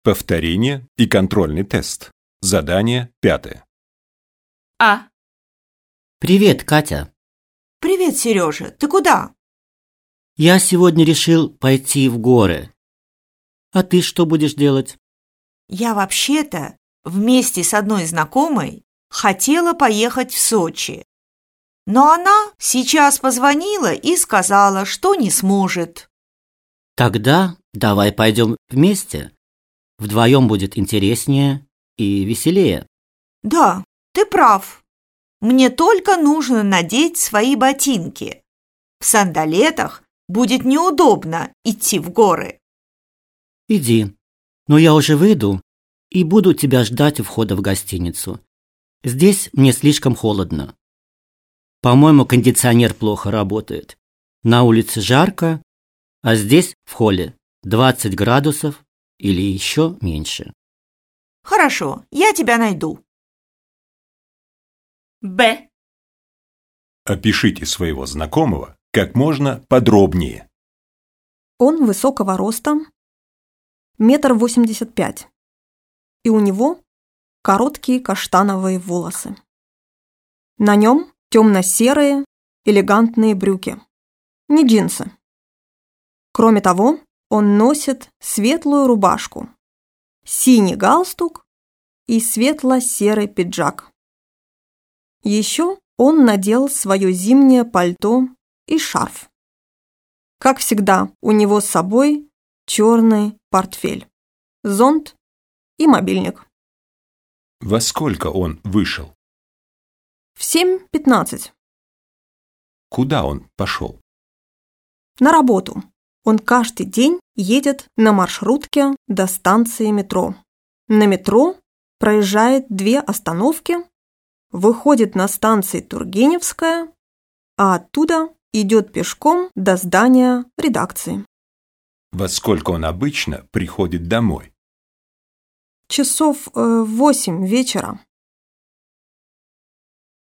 Повторение и контрольный тест. Задание 5. А. Привет, Катя. Привет, Сережа. Ты куда? Я сегодня решил пойти в горы. А ты что будешь делать? Я вообще-то вместе с одной знакомой хотела поехать в Сочи. Но она сейчас позвонила и сказала, что не сможет. Тогда давай пойдем вместе. Вдвоем будет интереснее и веселее. Да, ты прав. Мне только нужно надеть свои ботинки. В сандалетах будет неудобно идти в горы. Иди. Но я уже выйду и буду тебя ждать у входа в гостиницу. Здесь мне слишком холодно. По-моему, кондиционер плохо работает. На улице жарко, а здесь, в холле, 20 градусов или еще меньше. Хорошо, я тебя найду. Б. Опишите своего знакомого как можно подробнее. Он высокого роста, 1,85 м, и у него короткие каштановые волосы. На нем темно-серые элегантные брюки, не джинсы. Кроме того, он носит светлую рубашку, синий галстук и светло-серый пиджак. Еще он надел свое зимнее пальто и шарф. Как всегда, у него с собой черный портфель, зонт и мобильник. Во сколько он вышел? В 7:15. Куда он пошел? На работу. Он каждый день едет на маршрутке до станции метро. На метро проезжает 2 остановки, выходит на станции Тургеневская, а оттуда идет пешком до здания редакции. Во сколько он обычно приходит домой? Часов 8 вечера.